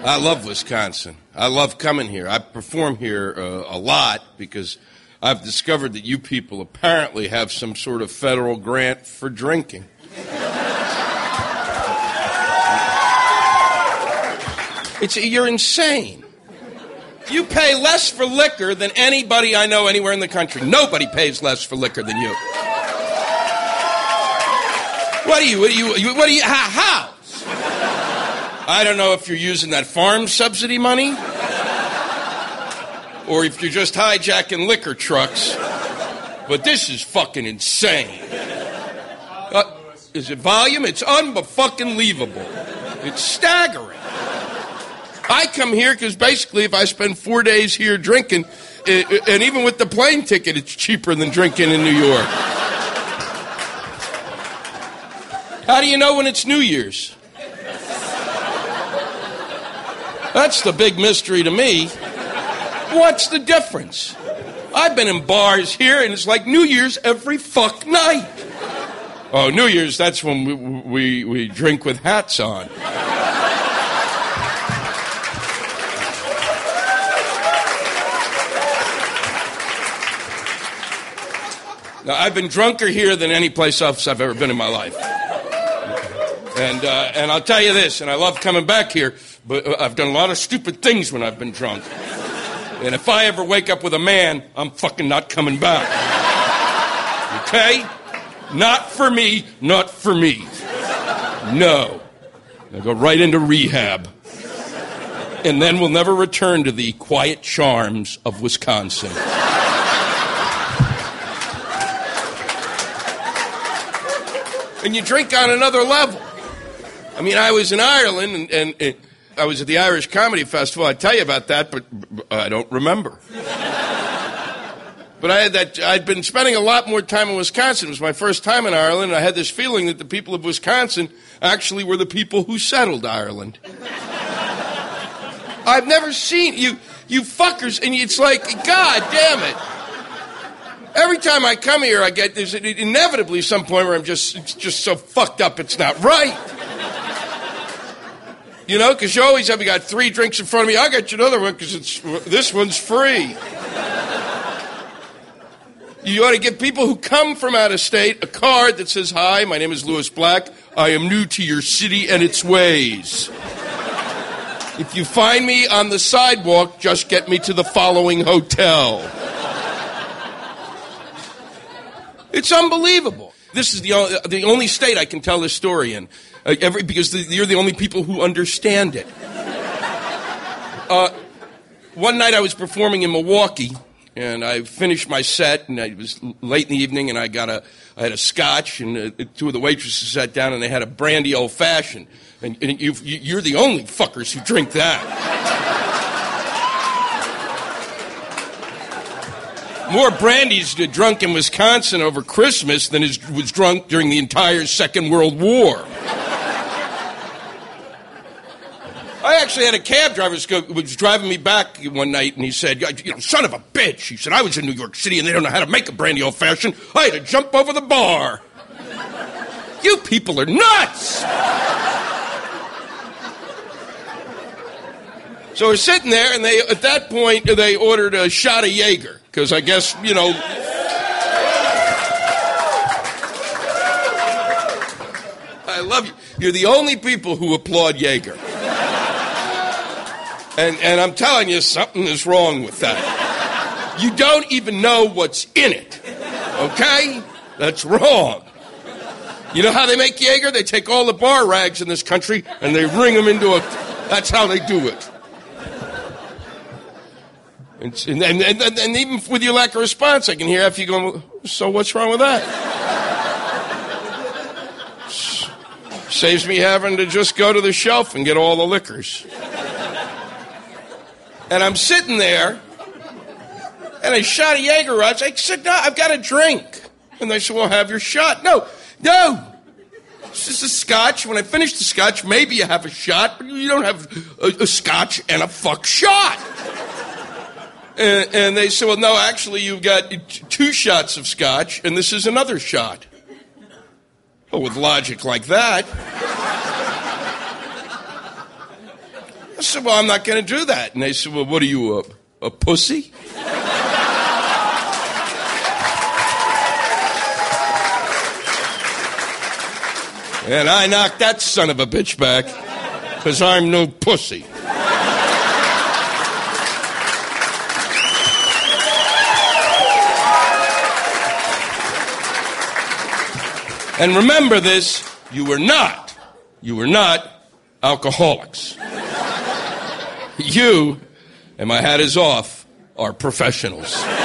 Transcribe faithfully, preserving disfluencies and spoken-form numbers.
I love Wisconsin. I love coming here. I perform here uh, a lot because I've discovered that you people apparently have some sort of federal grant for drinking. It's, you're insane. You pay less for liquor than anybody I know anywhere in the country. Nobody pays less for liquor than you. What do you, what do you, what do you, how? how? I don't know if you're using that farm subsidy money or if you're just hijacking liquor trucks, but this is fucking insane. Uh, is it volume? It's un-fucking-leavable. It's staggering. I come here because basically if I spend four days here drinking, it, and even with the plane ticket, it's cheaper than drinking in New York. How do you know when it's New Year's? That's the big mystery to me. What's the difference? I've been in bars here, and it's like New Year's every fuck night. Oh, New Year's, that's when we, we, we drink with hats on. Now, I've been drunker here than any place else I've ever been in my life. And uh, and I'll tell you this, and I love coming back here, but I've done a lot of stupid things when I've been drunk. And if I ever wake up with a man, I'm fucking not coming back. Okay? Not for me, not for me. No. I'll go right into rehab. And then we'll never return to the quiet charms of Wisconsin. And you drink on another level. I mean, I was in Ireland, and, and, and I was at the Irish Comedy Festival. I'd tell you about that, but I don't remember. But I had that. I'd been spending a lot more time in Wisconsin. It was my first time in Ireland, and I had this feeling that the people of Wisconsin actually were the people who settled Ireland. I've never seen you, you fuckers, and it's like, God damn it. Every time I come here, I get there's inevitably some point where I'm just it's just so fucked up it's not right. You know, because you always have, you got three drinks in front of me. I'll get you another one because it's this one's free. You ought to give people who come from out of state a card that says, "Hi, my name is Louis Black. I am new to your city and its ways. If you find me on the sidewalk, just get me to the following hotel." It's unbelievable. This is the only, the only state I can tell this story in, uh, every, because the, you're the only people who understand it. Uh, one night I was performing in Milwaukee, and I finished my set, and it was late in the evening, and I got a, I had a scotch, and uh, two of the waitresses sat down, and they had a brandy old-fashioned, and, and you, you're the only fuckers who drink that. More brandy's drunk in Wisconsin over Christmas than is, was drunk during the entire Second World War. I actually had a cab driver who was driving me back one night, and he said, "You know, son of a bitch," he said, "I was in New York City, and they don't know how to make a brandy old-fashioned. I had to jump over the bar." You people are nuts! So we're sitting there, and they at that point, they ordered a shot of Jaeger. Because I guess, you know... I love you. You're the only people who applaud Jaeger. And, and I'm telling you, something is wrong with that. You don't even know what's in it. Okay? That's wrong. You know how they make Jaeger? They take all the bar rags in this country, and they wring them into a... That's how they do it. And, and, and, and even with your lack of response, I can hear after you going, "So what's wrong with that?" Saves me having to just go to the shelf and get all the liquors. And I'm sitting there, and I shot a Jaeger. I said, "No, I've got a drink." And they said, "Well, have your shot." No, no. It's just a scotch. When I finish the scotch, maybe you have a shot, but you don't have a, a scotch and a fuck shot. And, and they said, "Well, no, actually, you've got two shots of scotch, and this is another shot." Well, with logic like that. said, well, I'm not going to do that. And they said, well, what are you, a, a pussy? And I knocked that son of a bitch back, because I'm no pussy. And remember this, you were not, you were not alcoholics. You, and my hat is off, are professionals.